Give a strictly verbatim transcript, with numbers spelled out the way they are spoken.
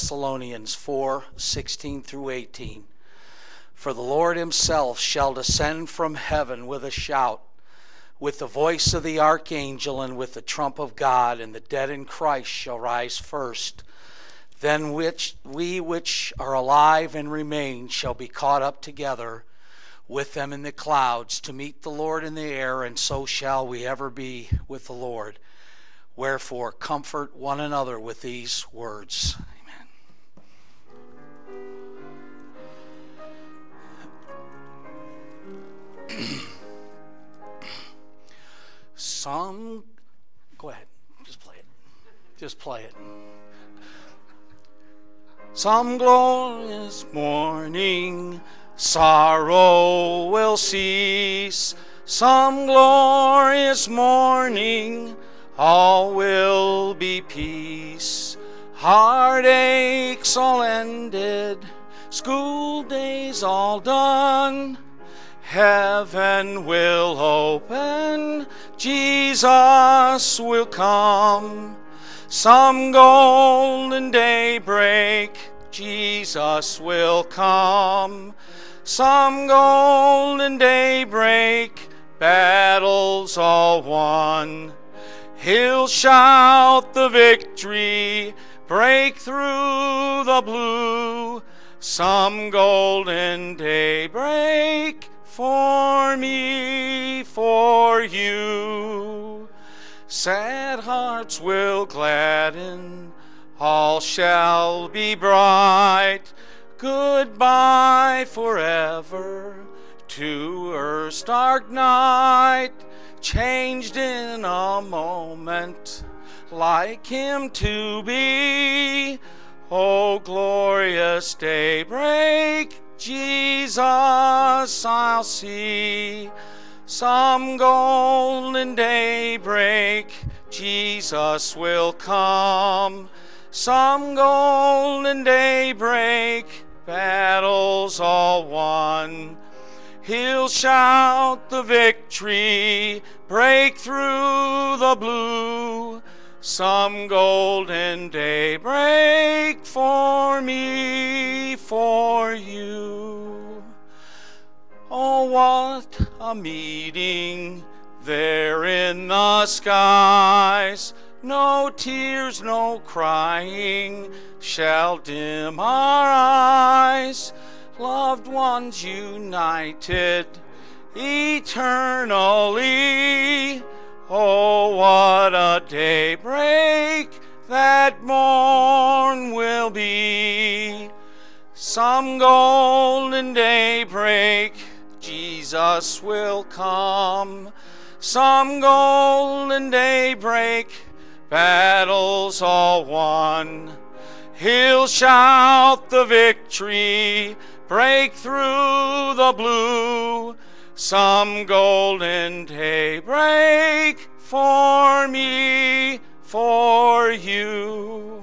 Thessalonians four sixteen through eighteen. For the Lord himself shall descend from heaven with a shout, with the voice of the archangel, and with the trump of God, and the dead in Christ shall rise first. Then which we which are alive and remain shall be caught up together with them in the clouds to meet the Lord in the air, and so shall we ever be with the Lord. Wherefore comfort one another with these words. Amen. Some, go ahead, just play it. Just play it. Some glorious morning sorrow will cease. Some glorious morning all will be peace. Heartaches all ended, school days all done. Heaven will open, Jesus will come. Some golden daybreak, Jesus will come. Some golden daybreak, battles all won. He'll shout the victory, break through the blue. Some golden daybreak for me, for you. Sad hearts will gladden, all shall be bright. Goodbye forever to earth's dark night. Changed in a moment, like him to be. Oh, glorious daybreak, Jesus I'll see. Some golden daybreak, Jesus will come. Some golden daybreak, battles all won. He'll shout the victory, break through the blue. Some golden daybreak for me, for you. Oh, what a meeting there in the skies. No tears, no crying shall dim our eyes. Loved ones united eternally. Oh, what a daybreak that morn will be. Some golden daybreak, Jesus will come. Some golden daybreak, battles all won. He'll shout the victory, break through the blue. Some golden daybreak for me, for you.